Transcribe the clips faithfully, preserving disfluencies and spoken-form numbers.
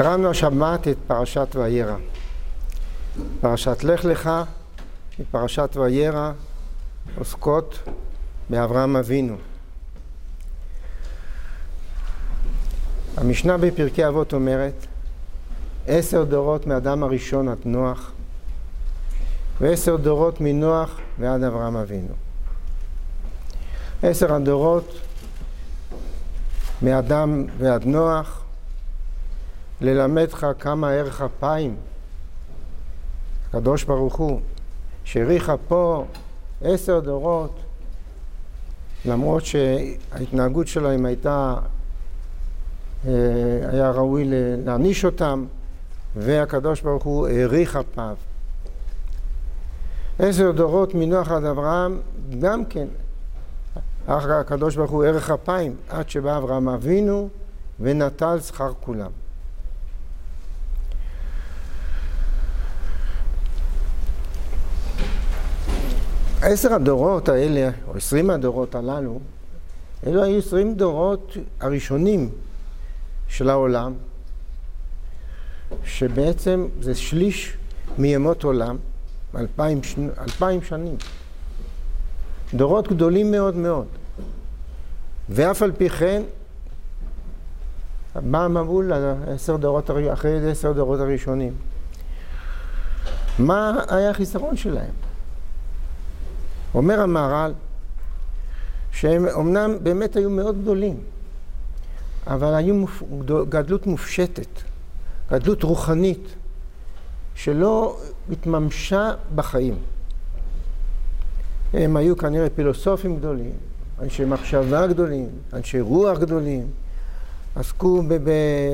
קראנו השבת את פרשת וירא. פרשת לך לך ופרשת וירא עוסקות באברהם אבינו. המשנה בפרקי אבות אומרת עשר דורות מאדם הראשון עד נוח ועשר דורות מנוח ועד אברהם אבינו. עשר הדורות מאדם ועד נוח ללמדך כמה ערך אפיים הקדוש ברוך הוא שהאריך פה עשר דורות, למרות שההתנהגות שלהם הייתה היה ראוי להעניש אותם, והקדוש ברוך הוא האריך אפיו. עשר דורות מנוח עד אברהם גם כן הקדוש ברוך הוא ערך אפיים, עד שבא אברהם אבינו ונטל שכר כולם. עשר הדורות האלה, או עשרים הדורות הללו, אלו היו עשרים דורות הראשונים של העולם, שבעצם זה שליש מימות עולם, אלפיים, אלפיים שנים. דורות גדולים מאוד מאוד. ואף על פי כן, מה מבול עשר דורות, אחרי עשר דורות הראשונים? מה היה החיסרון שלהם? אומר המהר"ל שהם אמנם באמת היו מאוד גדולים, אבל היו מופ... גדלות מופשטת, גדלות רוחנית, שלא התממשה בחיים. הם היו כנראה פילוסופים גדולים, אנשי מחשבה גדולים, אנשי רוח גדולים, עסקו ב... ב...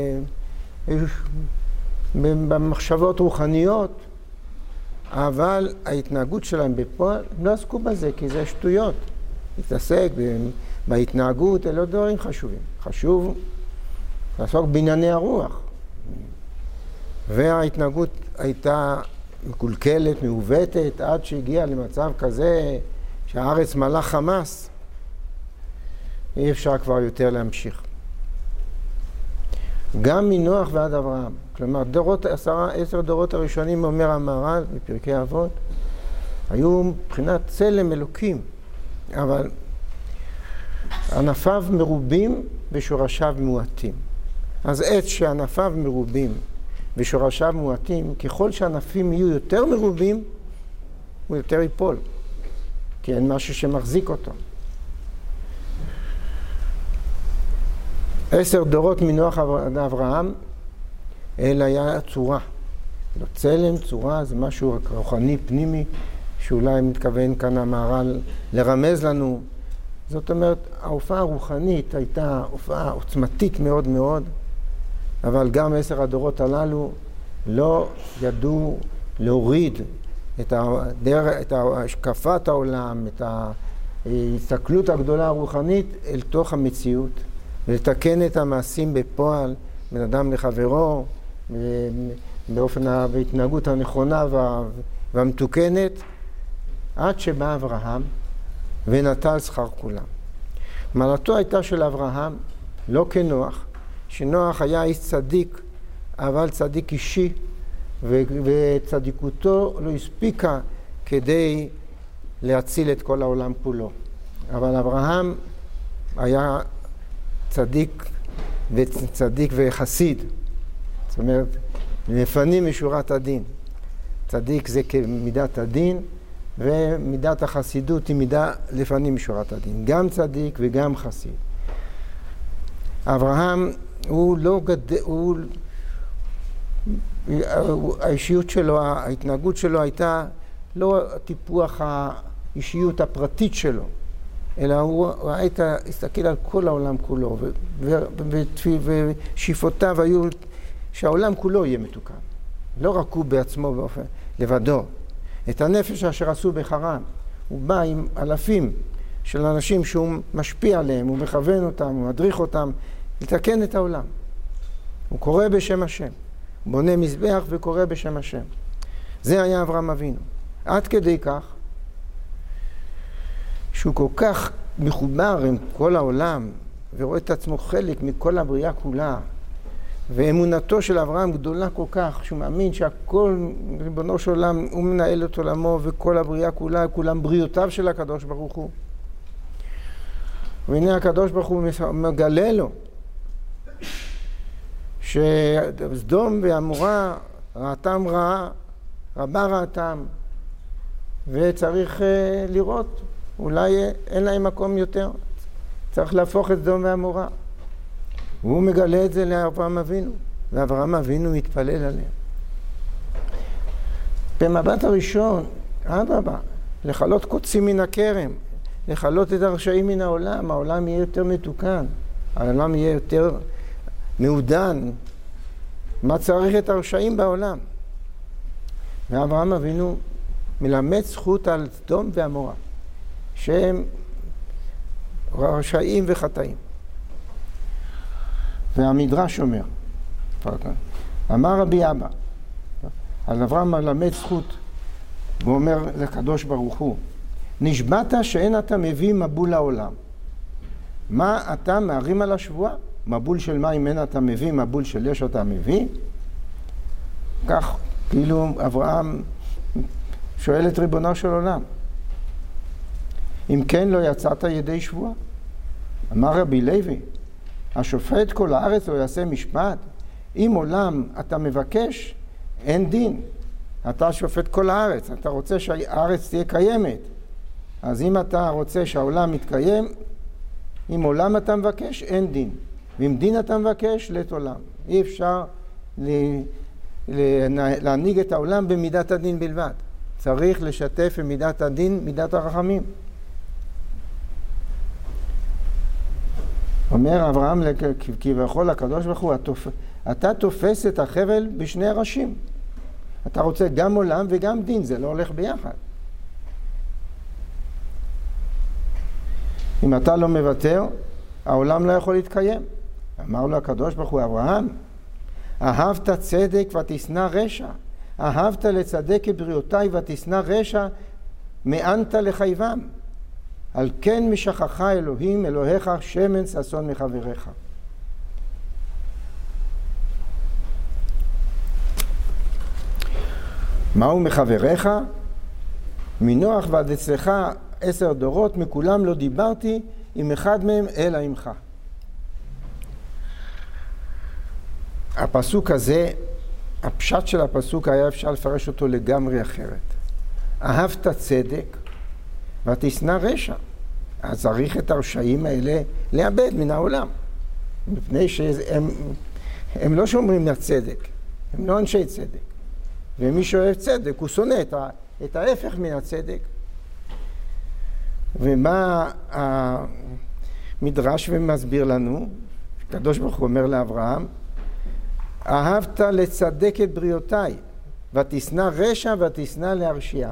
במחשבות רוחניות, אבל ההתנהגות שלהם בפועל, הם לא עסקו בזה, כי זה שטויות. להתעסק בהתנהגות, אלה לא דברים חשובים. חשוב לעסוק בענייני הרוח. וההתנהגות הייתה מקולקלת, מעוותת, עד שהגיעה למצב כזה שהארץ מלאה חמאס. אי אפשר כבר יותר להמשיך. גם מנוח ועד אברהם. כלומר, דורות, עשרה, עשר דורות הראשונים, אומר המהר"ל בפרקי אבות, היו מבחינת צלם אלוקים, אבל ענפיו מרובים ושורשיו מועטים. אז עץ שענפיו מרובים ושורשיו מועטים, ככל שענפים יהיו יותר מרובים, הוא יותר ייפול, כי אין משהו שמחזיק אותו. עשר דורות מנוח עד אברהם, אלא היה צורה. לא צלם, צורה, זה משהו רוחני, פנימי, שאולי מתכוון כאן המהר"ל לרמז לנו. זאת אומרת, ההופעה הרוחנית הייתה הופעה עוצמתית מאוד מאוד, אבל גם עשר הדורות הללו לא ידעו להוריד את, הדרך, את השקפת העולם, את ההסתכלות הגדולה הרוחנית אל תוך המציאות, ולתקן את המעשים בפועל בין אדם לחברו, באופן ההתנהגות הנכונה והמתוקנת, עד שבא אברהם ונטל שכר כולם. מעלתו הייתה של אברהם לא כנוח, שנוח היה איש צדיק, אבל צדיק אישי, וצדיקותו לא הספיקה כדי להציל את כל העולם כולו. אבל אברהם היה צדיק וצדיק וחסיד. זאת אומרת, לפנים משורת הדין. צדיק זה כמידת הדין, ומידת החסידות היא מידה לפנים משורת הדין. גם צדיק וגם חסיד. אברהם הוא לא גדל, הוא, האישיות שלו, ההתנהגות שלו הייתה לא טיפוח האישיות הפרטית שלו, אלא הוא הייתה הסתכל על כל העולם כולו, ושאיפותיו היו שהעולם כולו יהיה מתוקן. לא רק הוא בעצמו באופן לבדו. את הנפש אשר עשו בחרן, הוא בא עם אלפים של אנשים שהוא משפיע עליהם, הוא מכוון אותם, הוא מדריך אותם, לתקן את העולם. הוא קורא בשם השם, הוא בונה מזבח וקורא בשם השם. זה היה אברהם אבינו. עד כדי כך, שהוא כל כך מחובר עם כל העולם, ורואה את עצמו חלק מכל הבריאה כולה, ואמונתו של אברהם גדולה כל כך, שהוא מאמין שהכל, ריבונו של עולם, הוא מנהל את עולמו, וכל הבריאה כולה, כולם בריאותיו של הקדוש ברוך הוא. והנה הקדוש ברוך הוא מגלה לו, שסדום ועמורה רעתם רעה, רבה רעתם, וצריך uh, לראות, אולי אין להם מקום יותר, צריך להפוך את סדום ועמורה. והוא מגלה את זה לאברהם אבינו, ואברהם אבינו מתפלל עליהם. במבט הראשון, אדרבה, לחלות קוצים מן הכרם, לחלות את הרשעים מן העולם, העולם יהיה יותר מתוקן, העולם יהיה יותר מעודן. מה צריך את הרשעים בעולם? ואברהם אבינו מלמד זכות על סדום ועמורה, שהם רשעים וחטאים. והמדרש אומר, אמר רבי אבא, אז אברהם מלמד זכות, והוא אומר לקדוש ברוך הוא, נשבעת שאין אתה מביא מבול לעולם. מה אתה מערים על השבועה? מבול של מים אין אתה מביא, מבול של אש אתה מביא? כך כאילו אברהם שואל את ריבונו של עולם. אם כן לא יצאת ידי שבועה? אמר רבי לוי, השופט כל הארץ לא יעשה משפט. אם עולם אתה מבקש, אין דין. אתה שופט כל הארץ, אתה רוצה שהארץ תהיה קיימת. אז אם אתה רוצה שהעולם מתקיים, אם עולם אתה מבקש, אין דין. ואם דין אתה מבקש, לית עולם. אי אפשר להנהיג את העולם במידת הדין בלבד. צריך לשתף במידת הדין, מידת הרחמים. אומר אברהם כביכול הקדוש ברוך הוא, אתה תופס את החבל בשני ראשים. אתה רוצה גם עולם וגם דין, זה לא הולך ביחד. אם אתה לא מוותר, העולם לא יכול להתקיים. אמר לו הקדוש ברוך הוא, אברהם, אהבת צדק ותשנא רשע, אהבת לצדק את בריאותיי ותשנא רשע, מאנת לחייבם. על כן משכחך אלוהים אלוהיך שמן ששון מחבריך. מהו מחבריך? מנוח ועד אצלך עשר דורות, מכולם לא דיברתי עם אחד מהם אלא עמך. הפסוק הזה, הפשט של הפסוק היה אפשר לפרש אותו לגמרי אחרת. אהבת צדק ותשנא רשע. אז צריך את הרשעים האלה לאבד מן העולם. מפני שהם הם לא שומרים מהצדק, הם לא אנשי צדק. ומי שאוהב צדק, הוא שונא את, ה, את ההפך מן הצדק. ומה המדרש ומסביר לנו? הקדוש ברוך הוא אומר לאברהם, אהבת לצדק את בריאותיי, ותשנא רשע ותשנא להרשיע.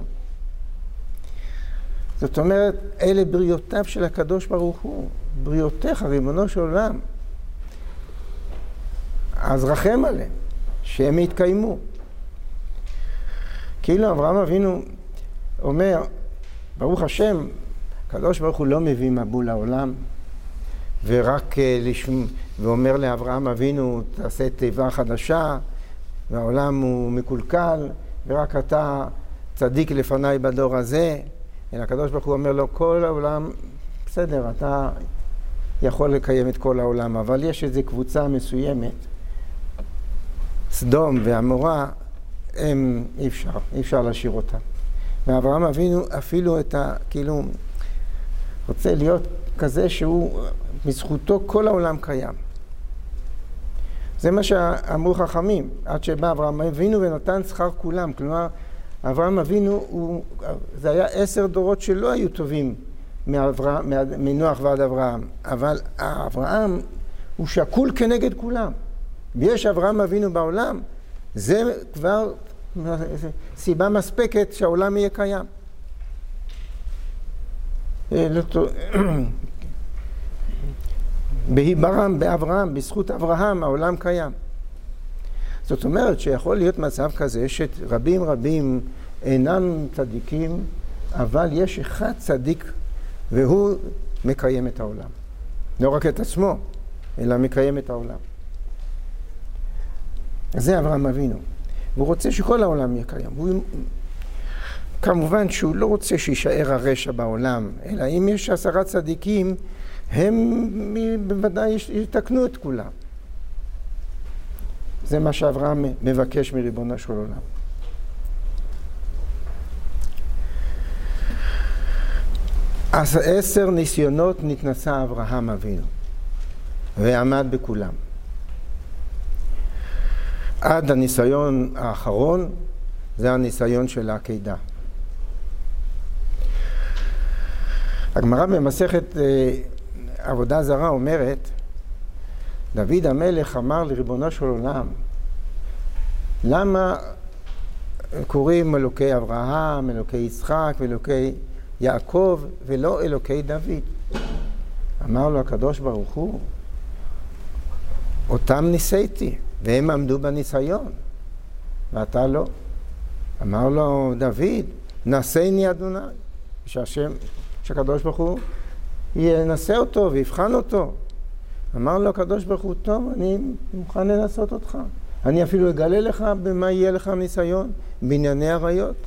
זאת אומרת, אלה בריאותיו של הקדוש ברוך הוא, בריאותיך, ריבונו של עולם. אז רחם עליהם, שהם יתקיימו. כאילו אברהם אבינו אומר, ברוך השם, הקדוש ברוך הוא לא מביא מבול לעולם, ורק לשם, ואומר לאברהם אבינו, תעשה תיבה חדשה, והעולם הוא מקולקל, ורק אתה צדיק לפניי בדור הזה. אלא הקדוש ברוך הוא אומר לו, כל העולם, בסדר, אתה יכול לקיים את כל העולם, אבל יש איזו קבוצה מסוימת, סדום ועמורה, הם אי אפשר, אי אפשר להשאיר אותם. ואברהם אבינו אפילו את ה... כאילו, רוצה להיות כזה שהוא, מזכותו כל העולם קיים. זה מה שאמרו חכמים, עד שבא אברהם אבינו ונתן שכר כולם. כלומר, אברהם אבינו, הוא, זה היה עשר דורות שלא היו טובים מאברהם, מנוח ועד אברהם. אבל אברהם הוא שקול כנגד כולם. ויש אברהם אבינו בעולם, זה כבר סיבה מספקת שהעולם יהיה קיים. בהיברם, באברהם, בזכות אברהם, העולם קיים. זאת אומרת שיכול להיות מצב כזה שרבים רבים אינם צדיקים, אבל יש אחד צדיק והוא מקיים את העולם. לא רק את עצמו, אלא מקיים את העולם. זה אברהם אבינו. והוא רוצה שכל העולם יהיה קיים. הוא... כמובן שהוא לא רוצה שישאר הרשע בעולם, אלא אם יש עשרה צדיקים, הם בוודאי יתקנו את כולם. זה מה שאברהם מבקש מריבונו של עולם. אז עשר ניסיונות נתנסה אברהם אבינו, ועמד בכולם. עד הניסיון האחרון, זה הניסיון של העקדה. הגמרא במסכת עבודה זרה אומרת, דוד המלך אמר לריבונו של עולם, למה קוראים אלוקי אברהם, אלוקי יצחק ואלוקי יעקב ולא אלוקי דוד? אמר לו הקדוש ברוך הוא, אותם ניסיתי והם עמדו בניסיון ואתה לא. אמר לו דוד, נשאני אדוני, שהשם, שהקדוש ברוך הוא ינסה אותו ויבחן אותו. אמר לו הקדוש ברוך הוא, טוב, אני מוכן לנסות אותך. אני אפילו אגלה לך במה יהיה לך ניסיון, בענייני עריות.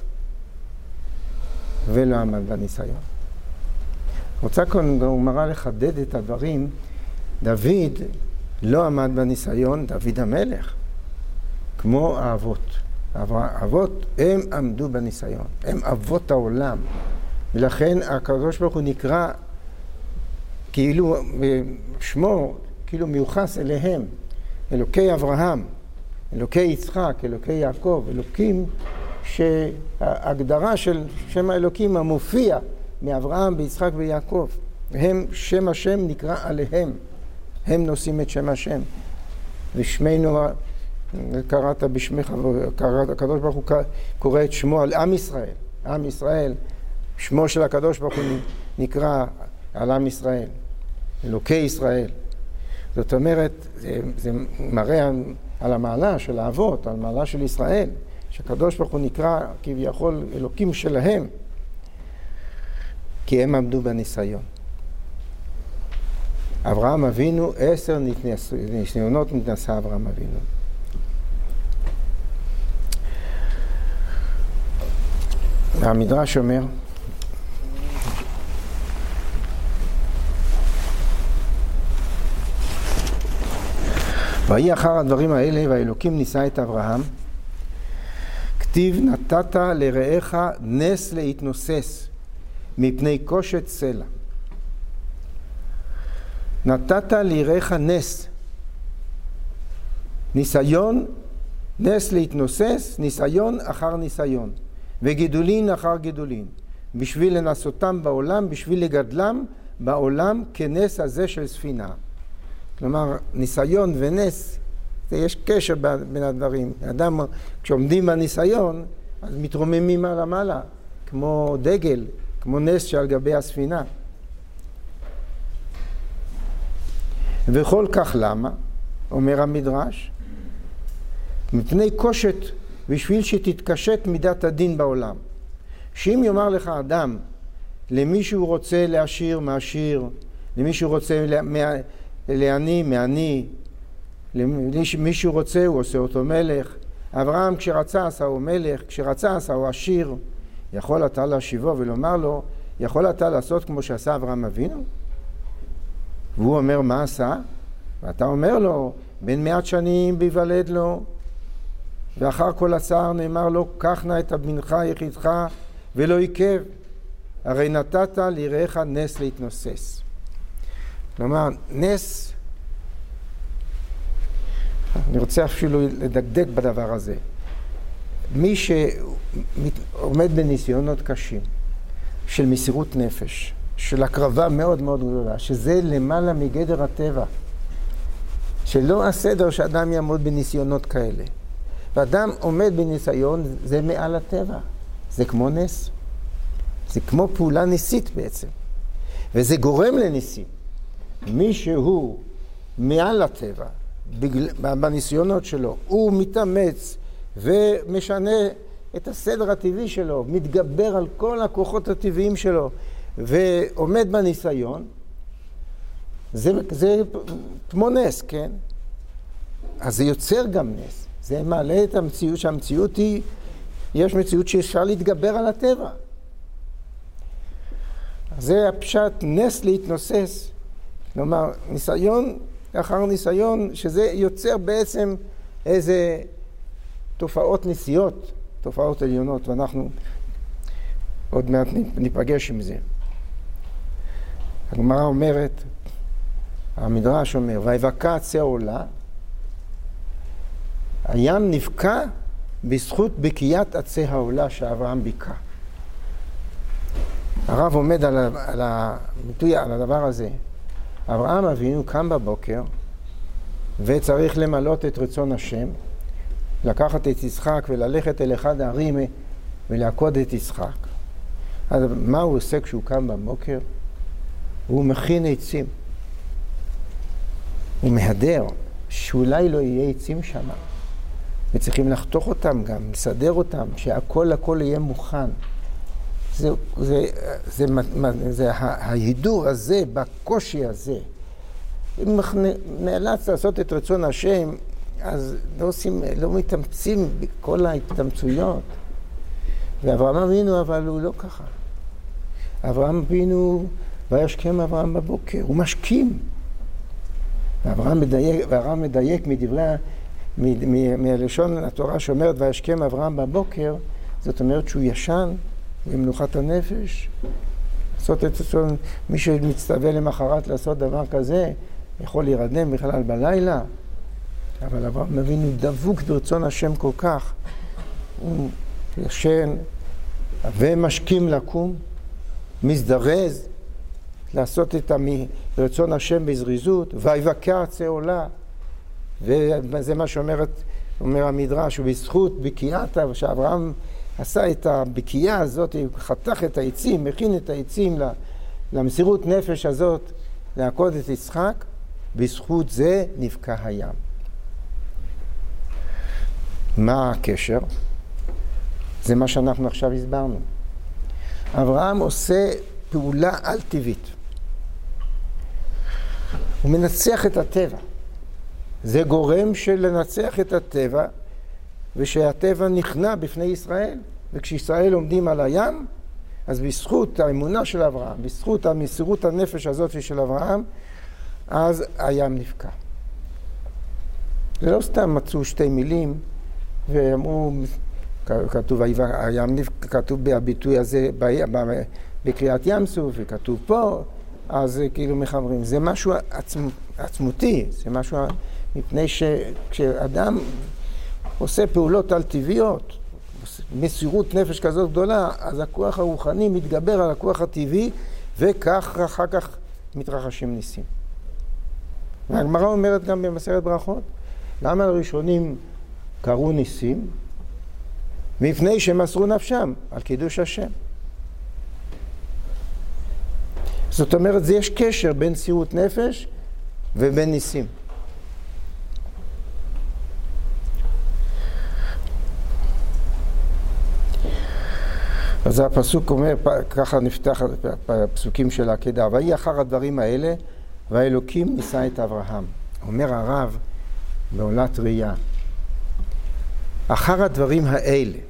ולא עמד בניסיון. רוצה כאן גמרא לחדד את הדברים. דוד לא עמד בניסיון, דוד המלך, כמו האבות. האבות הם עמדו בניסיון, הם אבות העולם. ולכן הקדוש ברוך הוא נקרא כאילו שמו, כאילו מיוחס אליהם, אלוקי אברהם, אלוקי יצחק, אלוקי יעקב, אלוקים שההגדרה של שם האלוקים המופיע מאברהם ביצחק ויעקב, הם שם השם נקרא עליהם, הם נושאים את שם השם. ושמנו קראת בשמך, קראת, הקדוש ברוך הוא קורא את שמו על עם ישראל, עם ישראל, שמו של הקדוש ברוך הוא נקרא על עם ישראל, אלוקי ישראל. זאת אומרת, זה, זה מראה על המעלה של האבות, על המעלה של ישראל, שהקדוש ברוך הוא נקרא כביכול אלוקים שלהם, כי הם עמדו בניסיון. אברהם אבינו, עשר ניסיונות נתנסה אברהם אבינו. המדרש אומר, ויהי אחר הדברים האלה, והאלוקים ניסה את אברהם, כתיב נתת לרעך נס להתנוסס מפני קושת סלע. נתת לרעך נס, ניסיון, נס להתנוסס, ניסיון אחר ניסיון, וגידולין אחר גידולין, בשביל לנסותם בעולם, בשביל לגדלם בעולם כנס הזה של ספינה. כלומר, ניסיון ונס, יש קשר בין הדברים. אדם, כשעומדים בניסיון, אז מתרוממים מעלה מעלה, כמו דגל, כמו נס שעל גבי הספינה. וכל כך למה, אומר המדרש, מפני קושת, בשביל שתתקשט מידת הדין בעולם. שאם יאמר לך אדם, למישהו רוצה להשאיר, מעשיר, למישהו רוצה לעני, מעני, למישהו רוצה, הוא עושה אותו מלך. אברהם כשרצה עשה הוא מלך, כשרצה עשה הוא עשיר. יכול אתה להשיבו ולומר לו, יכול אתה לעשות כמו שעשה אברהם אבינו? והוא אומר מה עשה? ואתה אומר לו, בין מעט שנים ביוולד לו, ואחר כל הצער נאמר לו, קח נא את בנך יחידך ולא עיכב, הרי נתת לרעך נס להתנוסס. כלומר, נס, אני רוצה אפילו לדקדק בדבר הזה. מי שעומד בניסיונות קשים, של מסירות נפש, של הקרבה מאוד מאוד גדולה, שזה למעלה מגדר הטבע, שלא הסדר שאדם יעמוד בניסיונות כאלה. ואדם עומד בניסיון, זה מעל הטבע. זה כמו נס. זה כמו פעולה ניסית בעצם. וזה גורם לניסים. מי שהוא מעל הטבע, בניסיונות שלו, הוא מתאמץ ומשנה את הסדר הטבעי שלו, מתגבר על כל הכוחות הטבעיים שלו, ועומד בניסיון, זה, זה כמו נס, כן? אז זה יוצר גם נס. זה מעלה את המציאות, שהמציאות היא, יש מציאות שאפשר להתגבר על הטבע. זה הפשט נס להתנוסס. כלומר, ניסיון אחר ניסיון, שזה יוצר בעצם איזה תופעות נסיעות, תופעות עליונות, ואנחנו עוד מעט ניפגש עם זה. הגמרא אומרת, המדרש אומר, ויבקע עצי העולה, הים נבקע בזכות בקיעת עצי העולה שאברהם ביקע. הרב עומד על, על, הביטוי, על הדבר הזה. אברהם אבינו קם בבוקר וצריך למלות את רצון השם, לקחת את יצחק וללכת אל אחד הערים ולעקוד את יצחק. אז מה הוא עושה כשהוא קם בבוקר? הוא מכין עצים. הוא מהדר שאולי לא יהיה עצים שם. וצריכים לחתוך אותם גם, לסדר אותם, שהכל הכל יהיה מוכן. זה, זה, זה, זה, זה ההידור הזה, בקושי הזה. אם נאלץ לעשות את רצון השם, אז לא, עושים, לא מתאמצים בכל ההתאמצויות. ואברהם אבינו, אבל הוא לא ככה. אברהם אבינו, וישכם אברהם בבוקר, הוא משכים. ואברהם מדייק, ואברהם מדייק מדברי, מלשון התורה שאומרת, וישכם אברהם בבוקר, זאת אומרת שהוא ישן, במנוחת הנפש. לעשות את זה, מי שמצטווה למחרת לעשות דבר כזה, יכול להירדם בכלל בלילה. אבל אברהם אבינו דבוק ברצון השם כל כך. הוא ישן, ומשכים לקום, מזדרז, לעשות את רצון השם בזריזות, ויבקע עצי עולה. וזה מה שאומרת, אומר המדרש, ובזכות בקיעתה, שאברהם עשה את הבקיעה הזאת, הוא חתך את העצים, מכין את העצים למסירות נפש הזאת, לעקוד את יצחק, בזכות זה נבקע הים. מה הקשר? זה מה שאנחנו עכשיו הסברנו. אברהם עושה פעולה על טבעית. הוא מנצח את הטבע. זה גורם של לנצח את הטבע, ושהטבע נכנע בפני ישראל. וכשישראל עומדים על הים, אז בזכות האמונה של אברהם, בזכות המסירות הנפש הזאת של אברהם, אז הים נבקע. זה לא סתם מצאו שתי מילים, ואמרו, כתוב, הים נבקע, כתוב בביטוי הזה, בקריאת ים סוף, וכתוב פה, אז כאילו מחברים. זה משהו עצמ, עצמותי, זה משהו מפני שכשאדם עושה פעולות על טבעיות, מסירות נפש כזאת גדולה, אז הכוח הרוחני מתגבר על הכוח הטבעי, וכך אחר כך מתרחשים ניסים. והגמרא אומרת גם במסכת ברכות, למה הראשונים קראו ניסים? מפני שמסרו נפשם על קידוש השם. זאת אומרת, זה יש קשר בין מסירות נפש ובין ניסים. אז הפסוק אומר, ככה נפתח הפסוקים של העקדה, ויהי אחר הדברים האלה, והאלוקים ניסה את אברהם. אומר הרב בעולת ראייה, אחר הדברים האלה,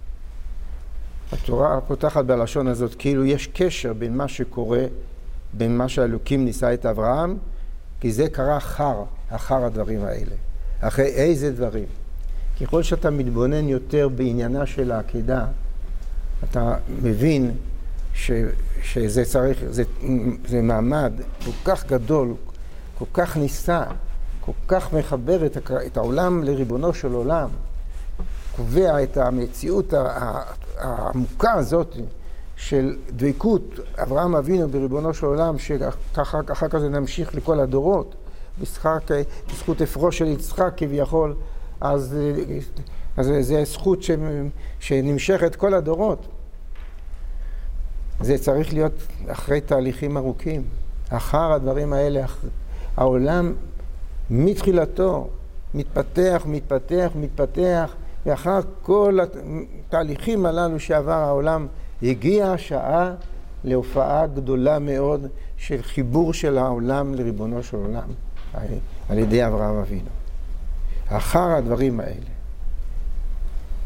התורה פותחת בלשון הזאת, כאילו יש קשר בין מה שקורה, בין מה שהאלוקים ניסה את אברהם, כי זה קרה אחר, אחר הדברים האלה. אחרי איזה דברים? ככל שאתה מתבונן יותר בעניינה של העקדה, אתה מבין ש, שזה צריך, זה, זה מעמד כל כך גדול, כל כך ניסה, כל כך מחבר את, את העולם לריבונו של עולם, קובע את המציאות העמוקה הזאת של דבקות אברהם אבינו בריבונו של עולם, שאחר כך זה נמשיך לכל הדורות, בזכות אפרוש של יצחק כביכול, אז, אז זה זכות ש, שנמשכת כל הדורות. זה צריך להיות אחרי תהליכים ארוכים. אחר הדברים האלה, העולם מתחילתו מתפתח, מתפתח, מתפתח, ואחר כל התהליכים הללו שעבר העולם, הגיעה השעה להופעה גדולה מאוד של חיבור של העולם לריבונו של עולם, על ידי אברהם אבינו. אחר הדברים האלה.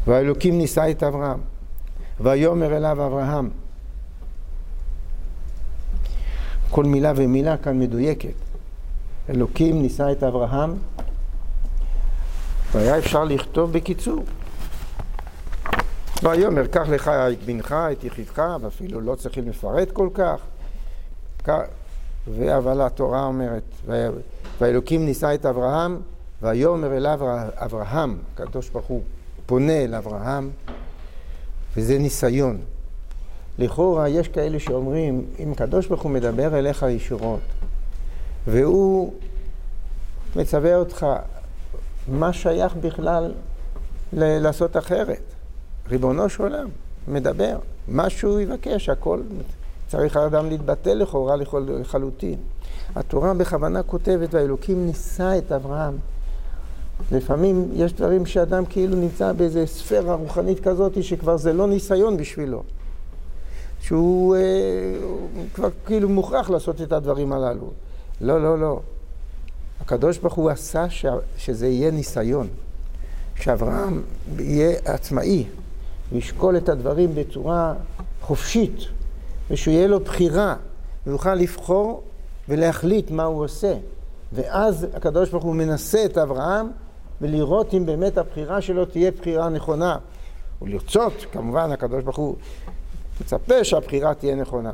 והאלוקים נישא את אברהם, ויאמר אליו אברהם. כל מילה ומילה כאן מדויקת. אלוקים נישא את אברהם, והיה אפשר לכתוב בקיצור. ויאמר, קח לך את בנך, את יחידך, ואפילו לא צריכים לפרט כל כך. אבל התורה אומרת, והאלוקים נישא את אברהם, ויאמר אליו אברהם, הקדוש ברוך הוא פונה אל אברהם, וזה ניסיון. לכאורה יש כאלה שאומרים, אם הקדוש ברוך הוא מדבר אליך ישירות, והוא מצווה אותך, מה שייך בכלל ל- לעשות אחרת? ריבונו של עולם מדבר, מה שהוא יבקש, הכל צריך האדם להתבטל לכאורה לחלוטין. התורה בכוונה כותבת, והאלוקים נישא את אברהם. לפעמים יש דברים שאדם כאילו נמצא באיזו ספירה רוחנית כזאת, שכבר זה לא ניסיון בשבילו. שהוא אה, כבר כאילו מוכרח לעשות את הדברים הללו. לא, לא, לא. הקדוש ברוך הוא עשה ש... שזה יהיה ניסיון. שאברהם יהיה עצמאי, וישקול את הדברים בצורה חופשית, ושהוא יהיה לו בחירה, ויוכל לבחור ולהחליט מה הוא עושה. ואז הקדוש ברוך הוא מנסה את אברהם, ולראות אם באמת הבחירה שלו תהיה בחירה נכונה. ולרצות, כמובן, הקדוש ברוך הוא מצפה שהבחירה תהיה נכונה.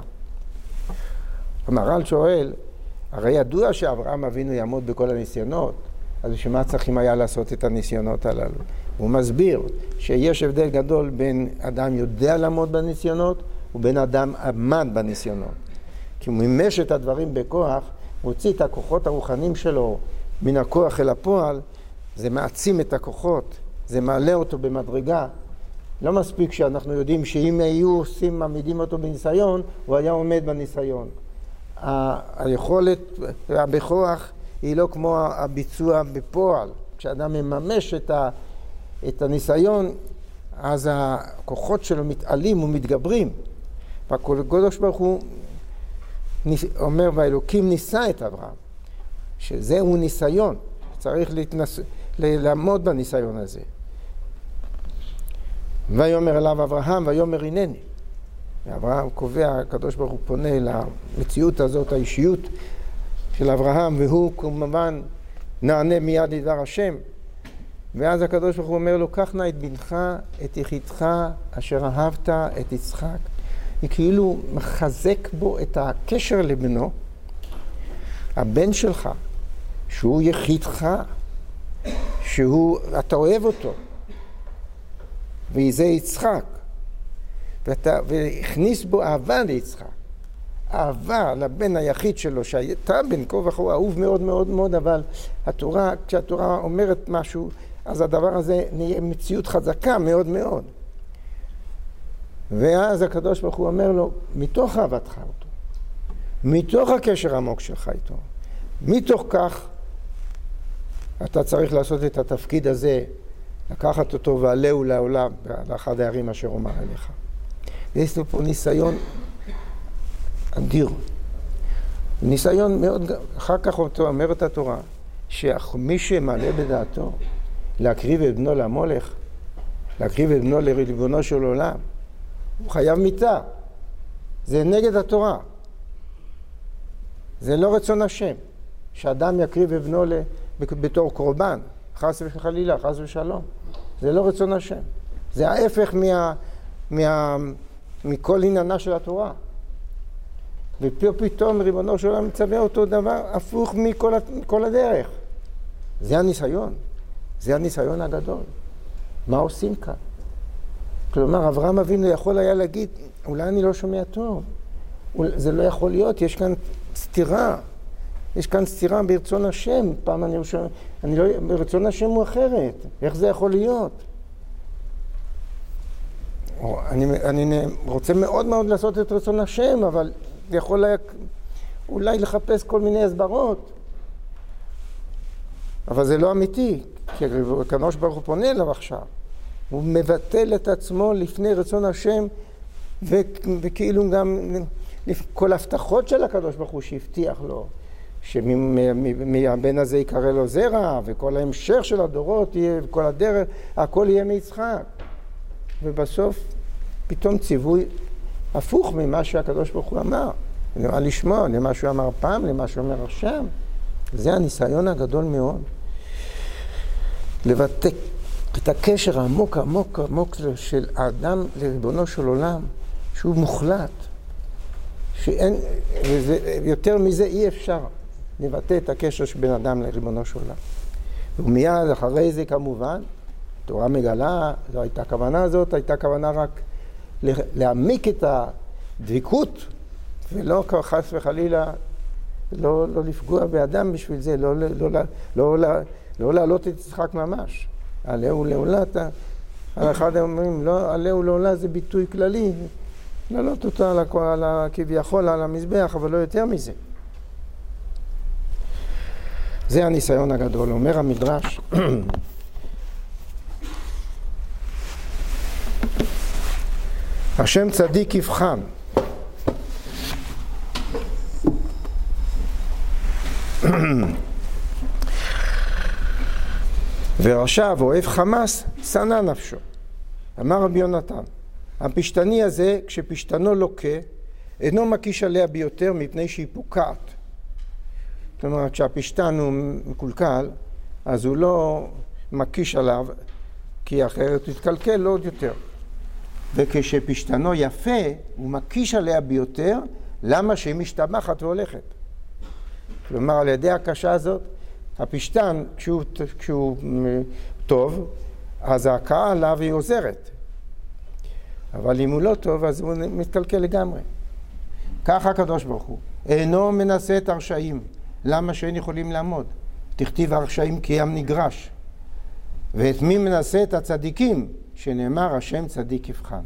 המהר"ל שואל, הרי ידוע שאברהם אבינו יעמוד בכל הניסיונות, אז שמה צריכים היה לעשות את הניסיונות הללו? הוא מסביר שיש הבדל גדול בין אדם יודע לעמוד בניסיונות, ובין אדם עמד בניסיונות. כי הוא מימש את הדברים בכוח, הוא הוציא את הכוחות הרוחניים שלו מן הכוח אל הפועל, זה מעצים את הכוחות, זה מעלה אותו במדרגה. לא מספיק שאנחנו יודעים שאם היו עושים, מעמידים אותו בניסיון, הוא היה עומד בניסיון. ה- היכולת בכוח היא לא כמו הביצוע בפועל. כשאדם מממש את, ה- את הניסיון, אז הכוחות שלו מתעלים ומתגברים. והקדוש ברוך הוא אומר, והאלוקים נישא את אברהם, שזהו ניסיון, צריך להתנס... לעמוד בניסיון הזה. ויאמר אליו אברהם, ויאמר הנני. ואברהם קובע, הקדוש ברוך הוא פונה למציאות הזאת, האישיות של אברהם, והוא כמובן נענה מיד לדבר השם. ואז הקדוש ברוך הוא אומר לו, קח נא את בנך, את יחידך, אשר אהבת, את יצחק. היא כאילו מחזק בו את הקשר לבנו, הבן שלך, שהוא יחידך, שהוא, אתה אוהב אותו, וזה יצחק, ואתה, והכניס בו אהבה ליצחק, אהבה לבן היחיד שלו, שהייתה בן כה וכה אהוב מאוד מאוד מאוד, אבל התורה, כשהתורה אומרת משהו, אז הדבר הזה נהיה מציאות חזקה מאוד מאוד. ואז הקדוש ברוך הוא אומר לו, מתוך אהבתך אותו, מתוך הקשר העמוק שלך איתו, מתוך כך, אתה צריך לעשות את התפקיד הזה, לקחת אותו ועלהו לעולם, לאחד הערים אשר אומר אליך. ויש לו פה ניסיון אדיר. ניסיון מאוד, אחר כך אומרת התורה, שמי שמעלה בדעתו להקריב את בנו למולך, להקריב את בנו לריבונו של עולם, הוא חייב מיתה. זה נגד התורה. זה לא רצון השם, שאדם יקריב את בנו בתור קורבן, חס וחלילה, חס ושלום. זה לא רצון השם. זה ההפך מה, מה, מכל עניינה של התורה. ופתאום ריבונו של עולם מצווה אותו דבר הפוך מכל, מכל הדרך. זה הניסיון. זה הניסיון הגדול. מה עושים כאן? כלומר, אברהם אבינו יכול היה להגיד, אולי אני לא שומע טוב. זה לא יכול להיות, יש כאן סתירה. יש כאן סתירה ברצון השם. פעם אני שומע, אני לא, ברצון השם הוא אחרת. איך זה יכול להיות? אני, אני רוצה מאוד מאוד לעשות את רצון השם, אבל יכול היה, אולי לחפש כל מיני הסברות. אבל זה לא אמיתי, כי הקדוש ברוך הוא פונה אליו עכשיו. הוא מבטל את עצמו לפני רצון השם, ו- וכאילו גם כל ההבטחות של הקדוש ברוך הוא שהבטיח לו, שמהבן הזה יקרא לו זרע, וכל ההמשך של הדורות יהיה, וכל הדרך, הכל יהיה מיצחק. ובסוף פתאום ציווי הפוך ממה שהקדוש ברוך הוא אמר. נראה לשמוע, למה שהוא אמר פעם, למה שהוא אומר עכשיו. זה הניסיון הגדול מאוד. לבטא את הקשר העמוק, עמוק, עמוק של האדם לריבונו של עולם, שהוא מוחלט. שאין, וזה, יותר מזה אי אפשר לבטא את הקשר שבין אדם לריבונו של עולם. ומיד אחרי זה כמובן, תורה מגלה, זו הייתה כוונה הזאת, הייתה כוונה רק להעמיק את הדביקות, ולא חס וחלילה, לא, לא לפגוע באדם בשביל זה, לא, לא, לא, לא, לא, לא להעלות את יצחק ממש. עליהו לעולה, על אחד אומרים, לא, עליהו לעולה זה ביטוי כללי, להעלות אותה על, על, על, כביכול על המזבח, אבל לא יותר מזה. זה הניסיון הגדול, אומר המדרש. השם צדיק יבחן. ורשע ואוהב חמאס שנא נפשו. אמר רבי יונתן, הפשטני הזה, כשפשטנו לוקה, אינו מקיש עליה ביותר מפני שהיא פוקעת. זאת אומרת, כשהפשטן הוא מקולקל, אז הוא לא מקיש עליו, כי אחרת הוא יתקלקל לו עוד יותר. וכשפשטנו יפה, הוא מקיש עליה ביותר, למה שהיא משתבחת והולכת. כלומר, על ידי הקשה הזאת, הפשטן, כשהוא, כשהוא טוב, אז ההקעה עליו היא עוזרת. אבל אם הוא לא טוב, אז הוא מתקלקל לגמרי. ככה הקדוש ברוך הוא. אינו מנסה את הרשעים. למה שאין יכולים לעמוד? תכתיב הרשעים כי ים נגרש. ואת מי מנסה את הצדיקים? שנאמר השם צדיק יבחן.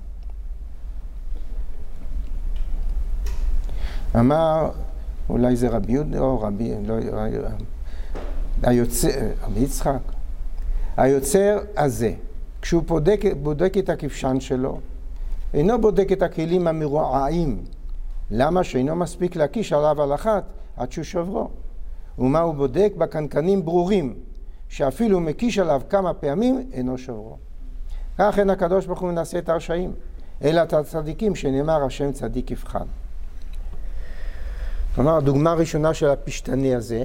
אמר, אולי זה רבי יהודה או רבי, לא, היוצר, רבי יצחק. היוצר הזה, כשהוא בודק, בודק את הכבשן שלו, אינו בודק את הכלים המרועעים. למה שאינו מספיק להקיש עליו על אחת עד שהוא שברו? ומה הוא בודק? בקנקנים ברורים, שאפילו מקיש עליו כמה פעמים אינו שברו. כך אין הקדוש ברוך הוא מנסה את הרשעים, אלא את הצדיקים שנאמר השם צדיק יבחן. כלומר, הדוגמה הראשונה של הפשטני הזה,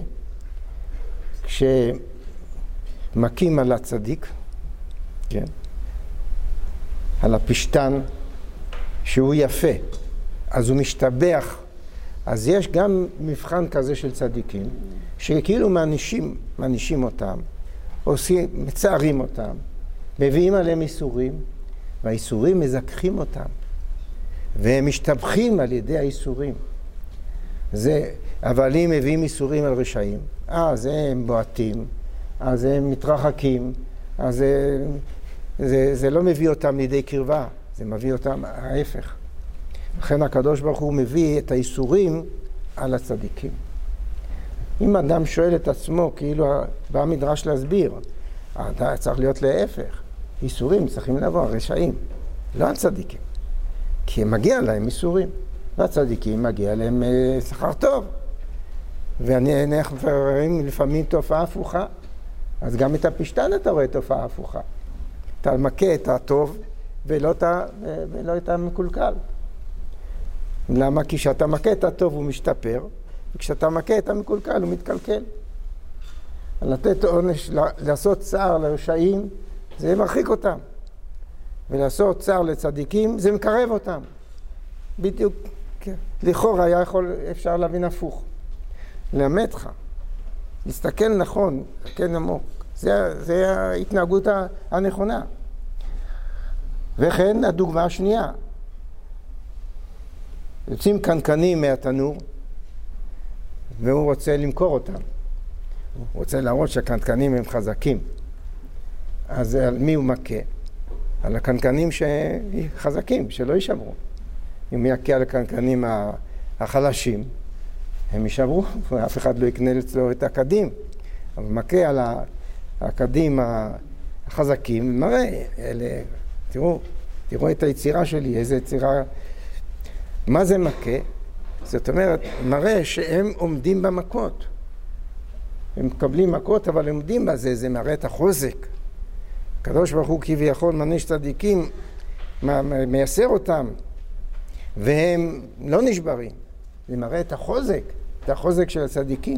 כשמקים על הצדיק, כן? על הפשטן, שהוא יפה, אז הוא משתבח. אז יש גם מבחן כזה של צדיקים, שכאילו מענישים, מענישים אותם, עושים, מצערים אותם, מביאים עליהם איסורים, והאיסורים מזכחים אותם, והם משתבחים על ידי האיסורים. זה, אבל אם מביאים איסורים על רשעים, אז הם בועטים, אז הם מתרחקים, אז זה, זה, זה לא מביא אותם לידי קרבה, זה מביא אותם ההפך. לכן הקדוש ברוך הוא מביא את האיסורים על הצדיקים. אם אדם שואל את עצמו, כאילו בא מדרש להסביר, אתה צריך להיות להפך. איסורים צריכים לבוא, הרשעים, לא הצדיקים. כי הם מגיע להם איסורים. והצדיקים מגיע להם שכר טוב. ואנחנו רואים לפעמים תופעה הפוכה. אז גם את הפשטן אתה רואה תופעה הפוכה. אתה מכה את הטוב ולא את, ולא את המקולקל. למה? כי כשאתה מכה את הטוב הוא משתפר, וכשאתה מכה את המקולקל הוא מתקלקל. לתת עונש, לעשות צער לרשעים, זה מרחיק אותם. ולעשות צער לצדיקים, זה מקרב אותם. בדיוק, כן. לכאורה היה יכול, אפשר להבין הפוך. לאמת לך. להסתכל נכון, כן עמוק. זה, זה ההתנהגות הנכונה. וכן הדוגמה השנייה. יוצאים קנקנים מהתנור, והוא רוצה למכור אותם. הוא רוצה להראות שהקנקנים הם חזקים. אז על מי הוא מכה? על הקנקנים שחזקים, שלא יישברו. אם הוא יכה על הקנקנים החלשים, הם יישברו, ואף אחד לא יקנה אצלו את הקדים. אבל מכה על הקדים החזקים, מראה, אלה, תראו, תראו את היצירה שלי, איזה יצירה. מה זה מכה? זאת אומרת, מראה שהם עומדים במכות. הם מקבלים מכות, אבל הם עומדים בזה, זה מראה את החוזק. הקדוש ברוך הוא כביכול מעניש צדיקים מייסר אותם, והם לא נשברים. זה מראה את החוזק, את החוזק של הצדיקים.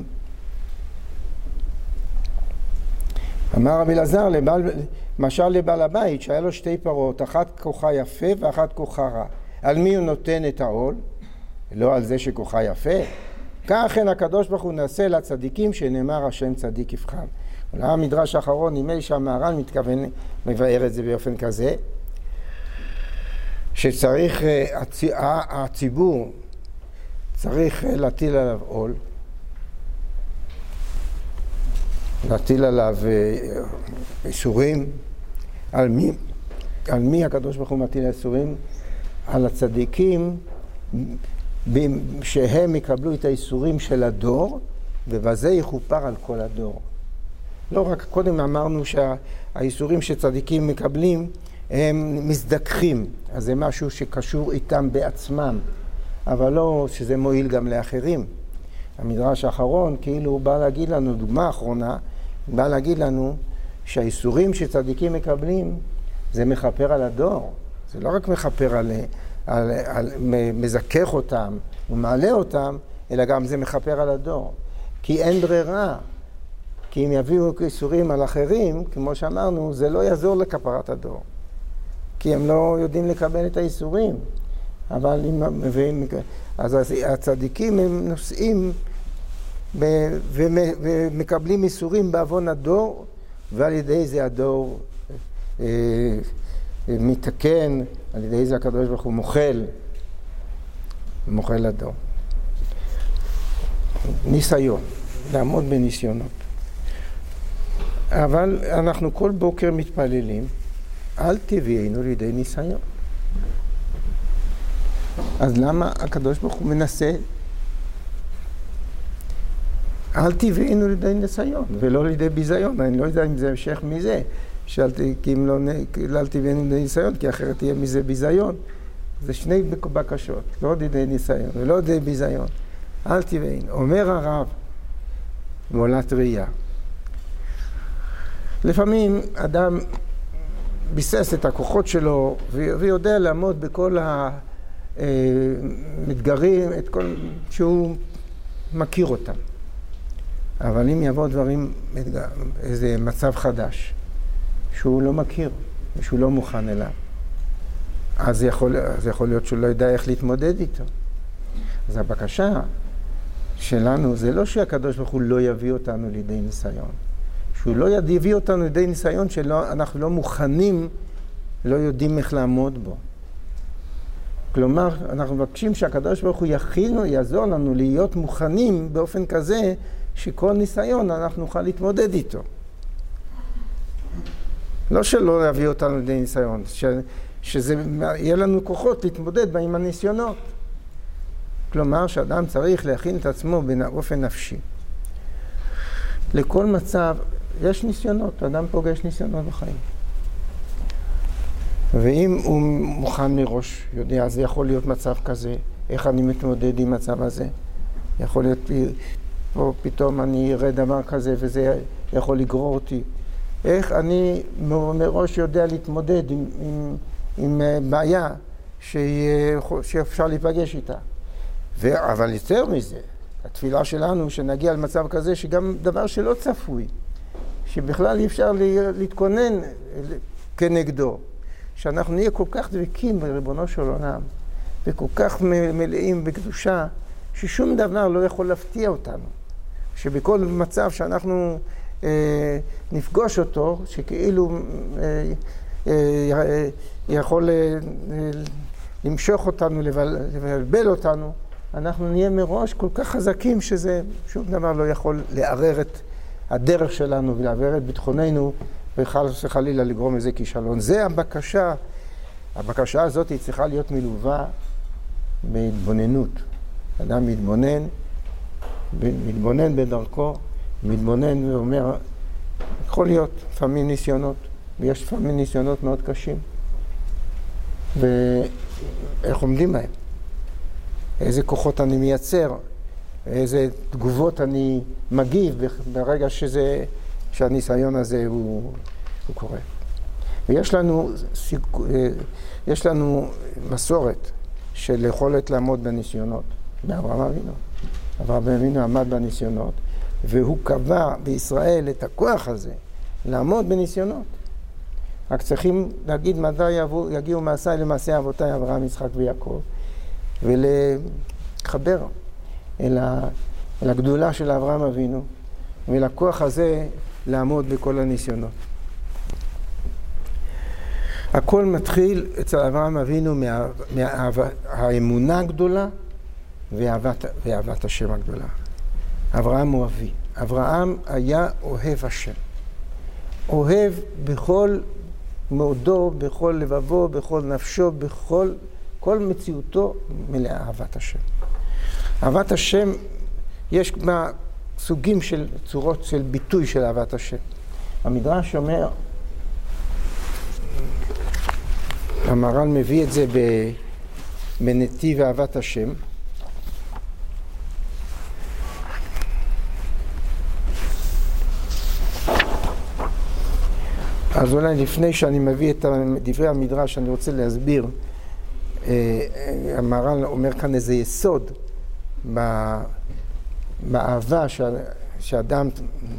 אמר רבי אלעזר, משל לבעל הבית, שהיה לו שתי פרות, אחת כוחה יפה ואחת כוחה רע. על מי הוא נותן את העול? לא על זה שכוחה יפה. כך כן הקדוש ברוך הוא נעשה לצדיקים, שנאמר השם צדיק יבחן. אולי המדרש האחרון, נדמה שהמהר"ל מתכוון, מבאר את זה באופן כזה, שצריך, הציבור צריך להטיל עליו עול, להטיל עליו איסורים. על מי, על מי הקדוש ברוך הוא מטיל איסורים? על הצדיקים, שהם יקבלו את האיסורים של הדור, ובזה יכופר על כל הדור. לא רק קודם אמרנו שהאיסורים שצדיקים מקבלים הם מזדככים, אז זה משהו שקשור איתם בעצמם, אבל לא שזה מועיל גם לאחרים. המדרש האחרון כאילו הוא בא להגיד לנו, דוגמה אחרונה, הוא בא להגיד לנו שהאיסורים שצדיקים מקבלים זה מחפר על הדור. זה לא רק מחפר על, על, על, מזכך אותם ומעלה אותם, אלא גם זה מחפר על הדור. כי אין ברירה, כי אם יביאו איסורים על אחרים, כמו שאמרנו, זה לא יעזור לכפרת הדור. כי הם לא יודעים לקבל את האיסורים. אבל אם מביאים, אז הצדיקים הם נושאים ומקבלים איסורים בעוון הדור, ועל ידי זה הדור אה, מתקן, על ידי זה הקדוש ברוך הוא מוחל, מוחל לדור. ניסיון, לעמוד בניסיונות. אבל אנחנו כל בוקר מתפללים, אל תביאנו לידי ניסיון. אז למה הקדוש ברוך הוא מנסה? אל תביאנו לידי ניסיון, ולא לידי ביזיון. אני לא יודע אם זה המשך מזה, כי אם לא, אל תביאנו לידי ניסיון, כי אחרת תהיה מזה ביזיון. זה שני בקשות, לא לידי ניסיון ולא לידי ביזיון. אל תביאנו. אומר הרב, מעולת ראייה. לפעמים אדם ביסס את הכוחות שלו, ויודע לעמוד בכל המתגרים, את כל שהוא מכיר אותם. אבל אם יבוא דברים, איזה מצב חדש, שהוא לא מכיר, שהוא לא מוכן אליו, אז יכול, אז יכול להיות שהוא לא יודע איך להתמודד איתו. אז הבקשה שלנו זה לא שהקדוש ברוך הוא לא יביא אותנו לידי ניסיון. שהוא לא יביא אותנו לידי ניסיון שאנחנו לא מוכנים, לא יודעים איך לעמוד בו. כלומר, אנחנו מבקשים שהקדוש ברוך הוא יכינו, יעזור לנו להיות מוכנים באופן כזה שכל ניסיון אנחנו נוכל להתמודד איתו. לא שלא יביא אותנו לידי ניסיון, ש, שזה יהיה לנו כוחות להתמודד עם הניסיונות. כלומר, שאדם צריך להכין את עצמו באופן נפשי. לכל מצב יש ניסיונות, אדם פוגש ניסיונות בחיים. ואם הוא מוכן מראש, יודע, אז זה יכול להיות מצב כזה, איך אני מתמודד עם מצב הזה? יכול להיות, פה פתאום אני אראה דבר כזה וזה יכול לגרור אותי. איך אני מראש יודע להתמודד עם, עם, עם בעיה שאפשר להיפגש איתה. ו, אבל יותר מזה, התפילה שלנו שנגיע למצב כזה שגם דבר שלא צפוי, שבכלל אי אפשר להתכונן כנגדו, שאנחנו נהיה כל כך דבקים בריבונו של עולם, וכל כך מלאים בקדושה, ששום דבר לא יכול להפתיע אותנו. שבכל מצב שאנחנו אה, נפגוש אותו, שכאילו אה, אה, יכול אה, למשוך אותנו, לבלבל אותנו, אנחנו נהיה מראש כל כך חזקים שזה שום דבר לא יכול לערער את הדרך שלנו ולערער את ביטחוננו וחלילה לגרום לזה כישלון. זה הבקשה. הבקשה הזאת היא צריכה להיות מלווה בהתבוננות. אדם מתבונן, מתבונן בדרכו, מתבונן ואומר, יכול להיות לפעמים ניסיונות, ויש לפעמים ניסיונות מאוד קשים. ואיך עומדים בהם? איזה כוחות אני מייצר, איזה תגובות אני מגיב ברגע שזה, שהניסיון הזה הוא, הוא קורה. ויש לנו, יש לנו מסורת של יכולת לעמוד בניסיונות, מאברהם אבינו. אברהם אבינו עמד בניסיונות, והוא קבע בישראל את הכוח הזה, לעמוד בניסיונות. רק צריכים להגיד מתי יגיעו מעשיי למעשה אבותיי אברהם, יצחק ויעקב, ולחבר אל, ה, אל הגדולה של אברהם אבינו, ולכוח הזה לעמוד בכל הניסיונות. הכל מתחיל אצל אברהם אבינו מה, מהאמונה הגדולה ואהבת, ואהבת השם הגדולה. אברהם הוא אבי. אברהם היה אוהב השם. אוהב בכל מאודו, בכל לבבו, בכל נפשו, בכל כל מציאותו מלאה אהבת השם. אהבת השם, יש בה סוגים של צורות של ביטוי של אהבת השם. המדרש אומר, המהר"ל מביא את זה בנתיב אהבת השם. אז אולי לפני שאני מביא את דברי המדרש, אני רוצה להסביר. המהר"ל אומר כאן איזה יסוד באהבה שאדם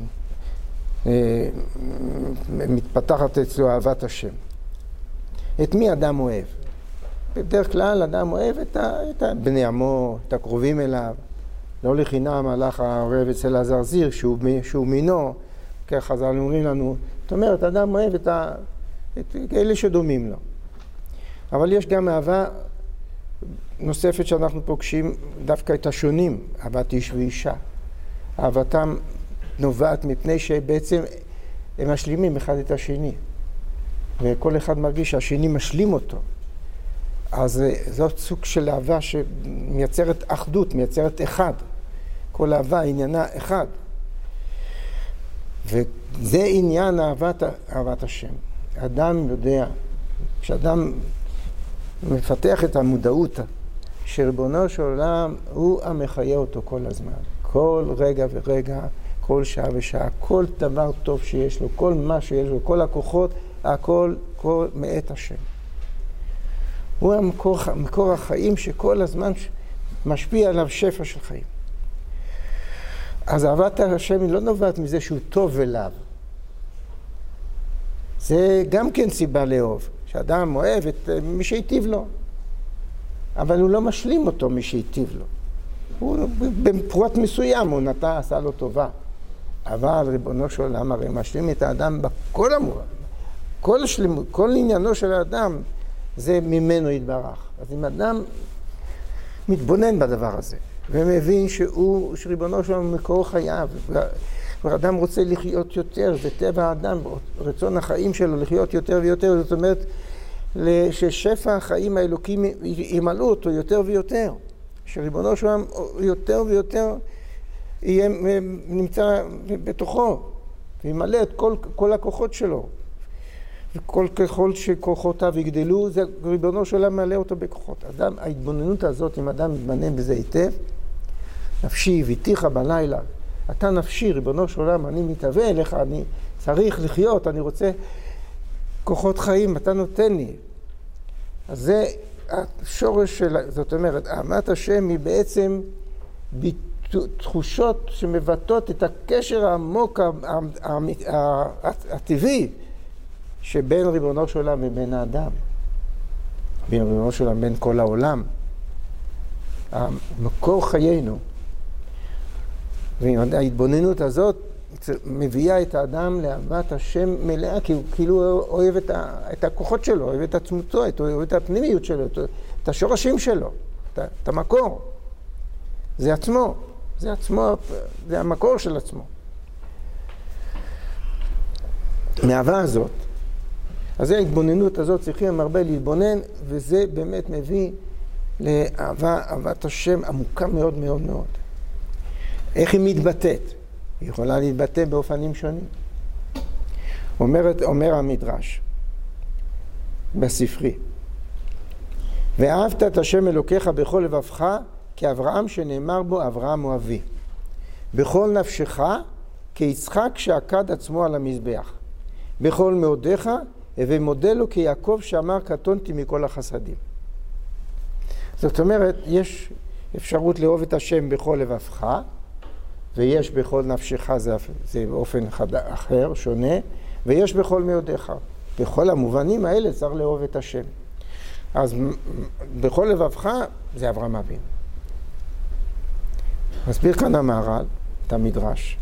מתפתחת אצלו אהבת השם. את מי אדם אוהב? בדרך כלל אדם אוהב את, ה, את בני עמו, את הקרובים אליו. לא לחינם הלך העורב אצל הזרזיר שהוא, שהוא מינו, ככה חז"ל אומרים לנו. זאת אומרת, אדם אוהב את, ה, את אלה שדומים לו. אבל יש גם אהבה נוספת שאנחנו פוגשים דווקא את השונים, אהבת איש ואישה. אהבתם נובעת מפני שבעצם הם משלימים אחד את השני. וכל אחד מרגיש שהשני משלים אותו. אז זאת סוג של אהבה שמייצרת אחדות, מייצרת אחד. כל אהבה עניינה אחד. וזה עניין אהבת, אהבת השם. אדם יודע, כשאדם מפתח את המודעות שריבונו של עולם הוא המחיה אותו כל הזמן. כל רגע ורגע, כל שעה ושעה, כל דבר טוב שיש לו, כל מה שיש לו, כל הכוחות, הכל, כל מאת השם. הוא המקור, מקור החיים שכל הזמן משפיע עליו שפע של חיים. אז אהבת השם היא לא נובעת מזה שהוא טוב אליו. זה גם כן סיבה לאהוב. שאדם אוהב את מי שהיטיב לו. אבל הוא לא משלים אותו מי שהיטיב לו. הוא בפרוט מסוים הוא נטע, עשה לו טובה. אבל ריבונו של עולם הרי משלים את האדם בכל המובן. כל, שלמות, כל עניינו של האדם זה ממנו יתברך. אז אם אדם מתבונן בדבר הזה, ומבין שהוא, שריבונו שלנו מקור חייו, ואדם רוצה לחיות יותר, זה טבע האדם, רצון החיים שלו לחיות יותר ויותר, זאת אומרת, ששפע החיים האלוקים ימלאו אותו יותר ויותר, שריבונו שלנו יותר ויותר יהיה, נמצא בתוכו, וימלא את כל, כל הכוחות שלו. וכל ככל שכוחותיו יגדלו, זה ריבונו של עולם מעלה אותו בכוחות. אדם, ההתבוננות הזאת, אם אדם מתבונן בזה היטב, נפשי הביתיך בלילה, אתה נפשי, ריבונו של עולם, אני מתהווה אליך, אני צריך לחיות, אני רוצה כוחות חיים, אתה נותן לי. אז זה השורש של, זאת אומרת, אהבת השם היא בעצם תחושות שמבטאות את הקשר העמוק הטבעי שבין ריבונו של עולם ובין האדם, בין ריבונו של עולם, בין כל העולם. המקור חיינו. וההתבוננות הזאת מביאה את האדם לאהבת השם מלאה, כי הוא כאילו אוהב את, ה, את הכוחות שלו, אוהב את עצמותו, אוהב את הפנימיות שלו, את השורשים שלו, את, את המקור. זה עצמו, זה עצמו, זה המקור של עצמו. מהאהבה הזאת, אז ההתבוננות הזאת צריכים הרבה להתבונן, וזה באמת מביא לאהבה, אהבת השם עמוקה מאוד מאוד מאוד. איך היא מתבטאת? היא יכולה להתבטא באופנים שונים. אומרת, אומר המדרש בספרי, ואהבת את השם אלוקיך בכל לבבך, כאברהם שנאמר בו אברהם הוא אבי. בכל נפשך, כיצחק שעקד עצמו על המזבח. בכל מאודיך, ומודה לו כי יעקב שאמר קטונתי מכל החסדים. זאת אומרת, יש אפשרות לאהוב את השם בכל לבבך, ויש בכל נפשך, זה, זה באופן חד, אחר, שונה, ויש בכל מאודיך. בכל המובנים האלה צריך לאהוב את השם. אז בכל לבבך זה אברהם אבינו. מסביר כאן המהר"ל את המדרש.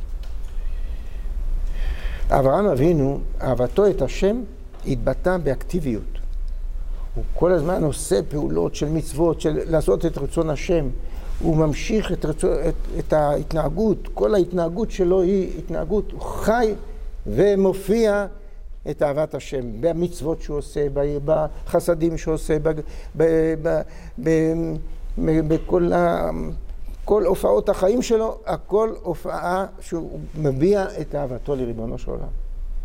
אברהם אבינו, אהבתו את השם, התבטא באקטיביות. הוא כל הזמן עושה פעולות של מצוות, של לעשות את רצון השם. הוא ממשיך את, רצון, את, את ההתנהגות, כל ההתנהגות שלו היא התנהגות, הוא חי ומופיע את אהבת השם, במצוות שהוא עושה, בחסדים שהוא עושה, בכל כל הופעות החיים שלו, הכל הופעה שהוא מביע את אהבתו לריבונו של עולם.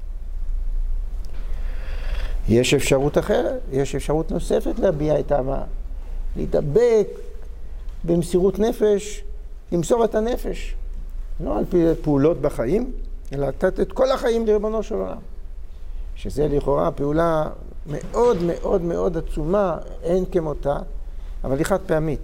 יש אפשרות אחרת, יש אפשרות נוספת להביע את האהבה, להידבק במסירות נפש, למסור את הנפש, לא על פי פעולות בחיים, אלא לתת את כל החיים לריבונו של עולם. שזה לכאורה פעולה מאוד מאוד מאוד עצומה, אין כמותה, אבל היא חד פעמית.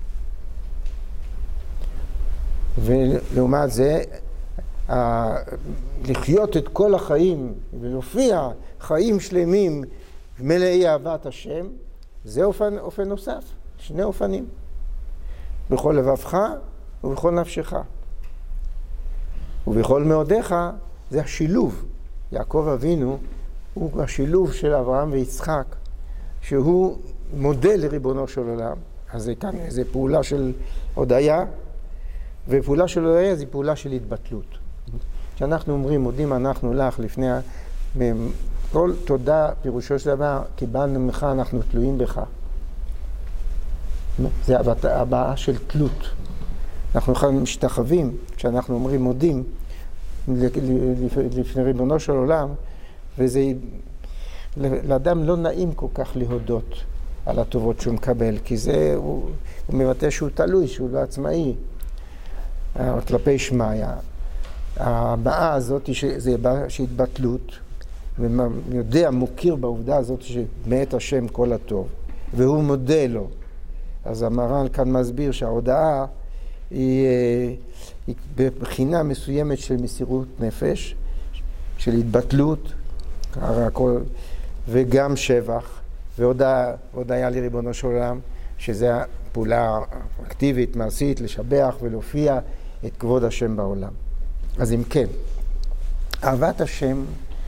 ולעומת זה, ה- לחיות את כל החיים ולהופיע חיים שלמים מלאי אהבת השם, זה אופן, אופן נוסף, שני אופנים. בכל לבבך ובכל נפשך. ובכל מאודיך זה השילוב. יעקב אבינו הוא השילוב של אברהם ויצחק, שהוא מודל לריבונו של עולם. אז זה כאן איזו פעולה של הודיה, ופעולה של הודיה זה פעולה של התבטלות. כשאנחנו אומרים, מודים אנחנו לך לפני, כל תודה פירושו של דבר, קיבלנו ממך, אנחנו תלויים בך. זה הבעה של תלות. אנחנו משתחווים, כשאנחנו אומרים מודים לפני ריבונו של עולם, וזה, לאדם לא נעים כל כך להודות על הטובות שהוא מקבל, כי זה, הוא, הוא מבטא שהוא תלוי, שהוא לא עצמאי. כלפי שמיה, הבעה הזאת זה הבעה של התבטלות, ויודע, מוכיר בעובדה הזאת שמאת השם כל הטוב, והוא מודה לו. אז המהר"ל כאן מסביר שההודעה היא, היא בבחינה מסוימת של מסירות נפש, של התבטלות, וגם שבח, והודעה לריבונו של עולם, שזה הפעולה אקטיבית, מעשית, לשבח ולהופיע את כבוד השם בעולם. אז אם כן, אהבת השם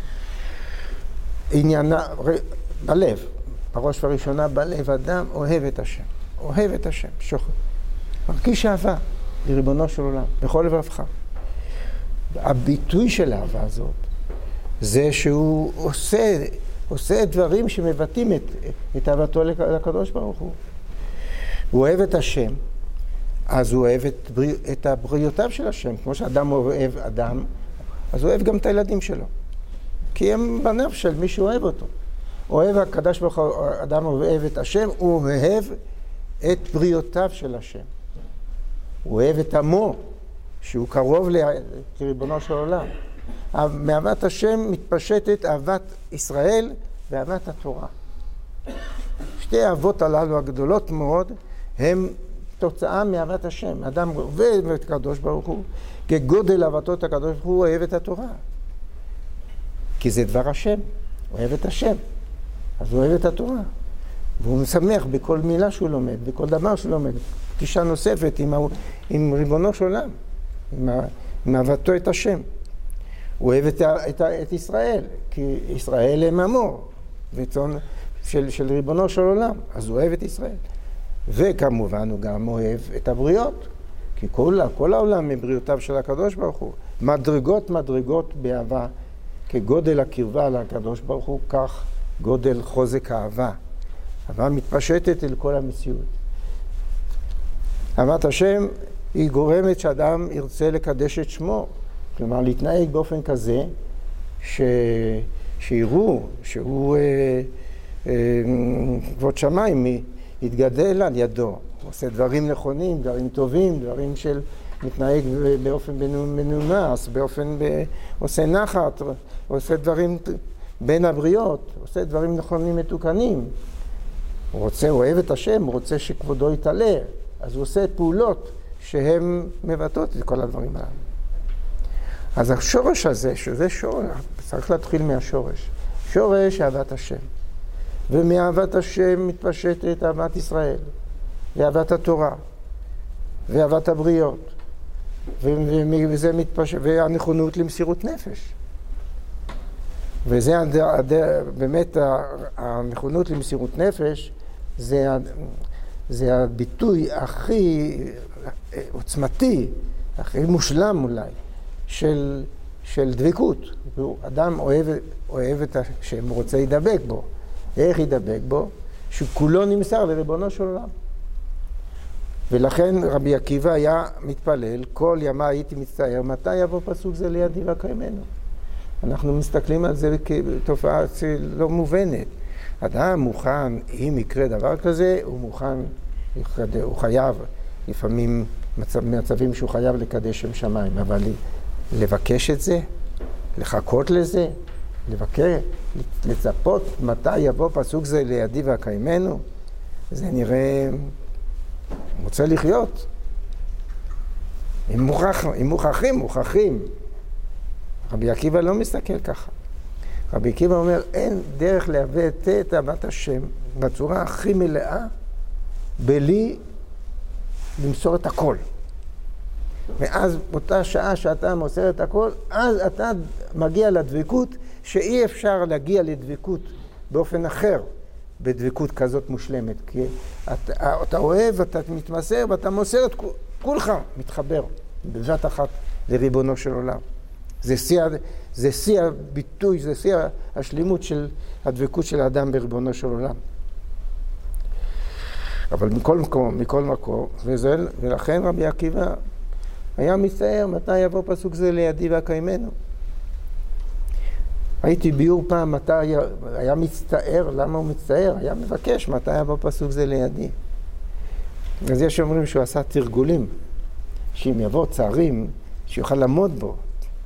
עניינה בלב, בראש וראשונה בלב, אדם אוהב את השם, אוהב את השם, שוכר. מרגיש אהבה לריבונו של עולם, בכל לבבך. הביטוי של האהבה הזאת, זה שהוא עושה, עושה דברים שמבטאים את, את אהבתו לקדוש ברוך הוא. הוא אוהב את השם, אז הוא אוהב את, בריא, את הבריאותיו של השם. כמו שאדם אוהב אדם, אז הוא אוהב גם את הילדים שלו. כי הם בניו של מי שאוהב אותו. אוהב הקדוש ברוך הוא, אדם אוהב את השם, הוא אוהב את בריאותיו של השם. הוא אוהב את עמו, שהוא קרוב לריבונו של עולם. מאהבת השם מתפשטת אהבת ישראל ואהבת התורה. שתי האהבות הללו הגדולות מאוד, הם תוצאה מאהבת השם. אדם אוהב את הקדוש ברוך הוא, כגודל אהבתו את הקדוש ברוך הוא אוהב את התורה. כי זה דבר השם, הוא אוהב את השם, אז הוא אוהב את התורה. והוא משמח בכל מילה שהוא לומד, בכל דבר שהוא לומד. פגישה נוספת עם, עם ריבונו של עולם, עם, עם אהבתו את השם. הוא אוהב את, את, את ישראל, כי ישראל הם עמו, וצאן של, של ריבונו של עולם, אז הוא אוהב את ישראל. וכמובן הוא גם אוהב את הבריות, כי כל, כל העולם מבריאותיו של הקדוש ברוך הוא. מדרגות מדרגות באהבה, כגודל הקרבה לקדוש ברוך הוא, כך גודל חוזק האהבה. אהבה מתפשטת אל כל המציאות. אהבת השם היא גורמת שאדם ירצה לקדש את שמו, כלומר להתנהג באופן כזה ש... שיראו שהוא אה, אה, כבוד שמיים יתגדל על ידו. הוא עושה דברים נכונים, דברים טובים, דברים של מתנהג באופן מנומס, באופן ב... עושה נחת, עושה דברים בין הבריות, עושה דברים נכונים מתוקנים. הוא רוצה, הוא אוהב את השם, הוא רוצה שכבודו יתעלה, אז הוא עושה פעולות שהן מבטאות את כל הדברים האלה. אז השורש הזה, שזה שורש, צריך להתחיל מהשורש. שורש אהבת השם. ומאהבת השם מתפשטת אהבת ישראל, ואהבת התורה, ואהבת הבריות, וזה מתפשט, והנכונות למסירות נפש. וזה הד... הד... באמת הנכונות למסירות נפש, זה, זה הביטוי הכי עוצמתי, הכי מושלם אולי, של, של דבקות. אדם אוהב, אוהב את השם, הוא רוצה להידבק בו. איך ידבק בו? שכולו נמסר לריבונו של עולם. ולכן רבי עקיבא היה מתפלל, כל ימה הייתי מצטער, מתי יבוא פסוק זה לידי ויקיימנו? אנחנו מסתכלים על זה כתופעה לא מובנת. אדם מוכן, אם יקרה דבר כזה, הוא מוכן, הוא חייב, לפעמים מצב, מצבים שהוא חייב לקדש שם שמיים, אבל לבקש את זה, לחכות לזה, לבקר, לצפות מתי יבוא פסוק זה לידי ויקיימנו, זה נראה, רוצה לחיות. אם מוכח, אם מוכחים, מוכחים. רבי עקיבא לא מסתכל ככה. רבי עקיבא אומר, אין דרך להבטא את אהבת השם בצורה הכי מלאה, בלי למסור את הכל. ואז באותה שעה שאתה מוסר את הכל, אז אתה מגיע לדבקות, שאי אפשר להגיע לדבקות באופן אחר, בדבקות כזאת מושלמת. כי אתה, אתה אוהב, אתה מתמסר, ואתה מוסר את כולך, מתחבר בבת אחת לריבונו של עולם. זה שיא, זה שיא הביטוי, זה שיא השלימות של הדבקות של האדם בריבונו של עולם. אבל מכל מקום, מכל מקום, וזה, ולכן רבי עקיבא היה מצטער מתי יבוא פסוק זה לידי ויקיימנו. הייתי ביור פעם מתי היה, היה מצטער, למה הוא מצטער? היה מבקש מתי יבוא פסוק זה לידי. אז יש אומרים שהוא עשה תרגולים, שאם יבוא צערים, שיוכל לעמוד בו.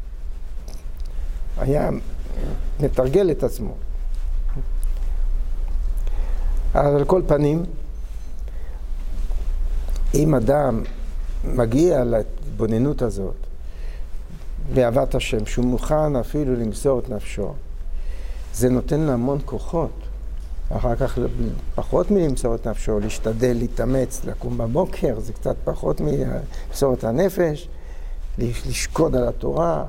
היה מתרגל את עצמו. אבל על כל פנים, אם אדם מגיע להתבוננות הזאת, באהבת השם, שהוא מוכן אפילו למסור את נפשו, זה נותן לו המון כוחות. אחר כך פחות מלמסור את נפשו, להשתדל, להתאמץ, לקום בבוקר, זה קצת פחות מלמסור את הנפש, לשקוד על התורה,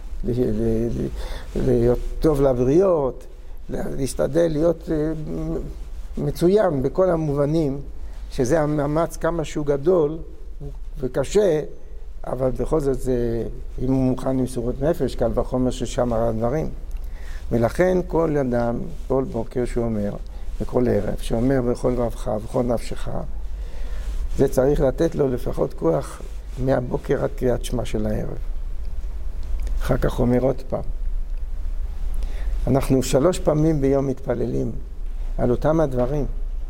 להיות טוב לבריות, להשתדל להיות מצוין בכל המובנים, שזה המאמץ כמה שהוא גדול וקשה, אבל בכל זאת זה, אם הוא מוכן למסירות נפש, קל וחומר ששם הרע דברים. ולכן כל אדם, כל בוקר שהוא אומר, וכל ערב, שאומר בכל לבבך ובכל נפשך, זה צריך לתת לו לפחות כוח מהבוקר עד קריאת שמע של הערב. אחר כך אומר עוד פעם. אנחנו שלוש פעמים ביום מתפללים על אותם הדברים.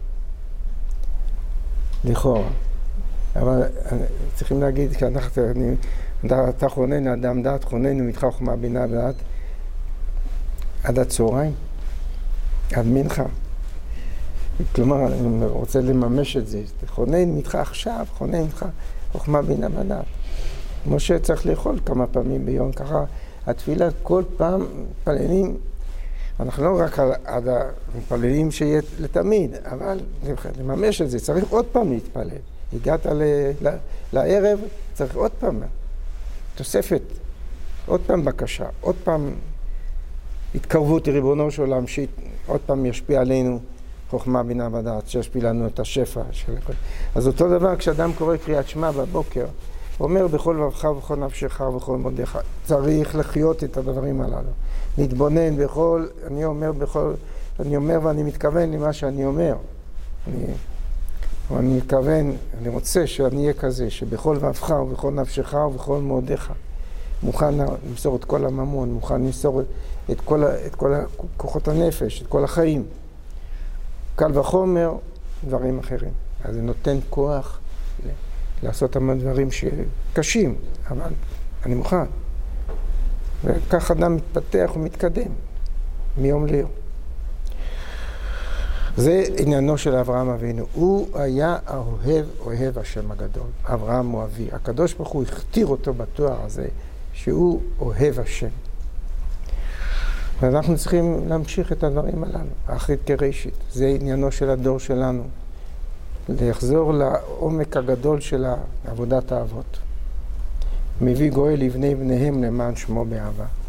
לכאורה. אבל צריכים להגיד, כי אנחנו, אתה חונן, אדם דעת, חונן ומתך חוכמה בינה ודעת, עד הצהריים, עד מנחה. כלומר, אני רוצה לממש את זה. חונן מתך עכשיו, חונן מתך חוכמה בינה ודעת. כמו שצריך לאכול כמה פעמים ביום, ככה התפילה כל פעם מתפללים, אנחנו לא רק עד המתפללים שיהיה לתמיד, אבל לממש את זה, צריך עוד פעם להתפלל. הגעת ל, ל, לערב, צריך עוד פעם, תוספת, עוד פעם בקשה, עוד פעם התקרבות לריבונו של עולם, שעוד פעם ישפיע עלינו חוכמה בינה ודעת, שישפיע לנו את השפע של הכל. אז אותו דבר, כשאדם קורא קריאת שמע בבוקר, הוא אומר בכל לבבך ובכל נפשך ובכל מאודך, צריך לחיות את הדברים הללו. להתבונן בכל, אני אומר בכל, אני אומר ואני מתכוון למה שאני אומר. אני, אני מתכוון, אני רוצה שאני אהיה כזה, שבכל לבבך ובכל נפשך ובכל מאודך, מוכן למסור את כל הממון, מוכן למסור את כל, את כל כוחות הנפש, את כל החיים. קל וחומר, דברים אחרים. אז זה נותן כוח לעשות המון דברים שקשים, אבל אני מוכן. וכך אדם מתפתח ומתקדם. מיום ליום. זה עניינו של אברהם אבינו. הוא היה האוהב, אוהב השם הגדול. אברהם הוא אבי. הקדוש ברוך הוא הכתיר אותו בתואר הזה, שהוא אוהב השם. ואנחנו צריכים להמשיך את הדברים הללו, האחרית כראשית. זה עניינו של הדור שלנו. לחזור לעומק הגדול של עבודת האבות. מביא גואל לבני בניהם למען שמו באהבה.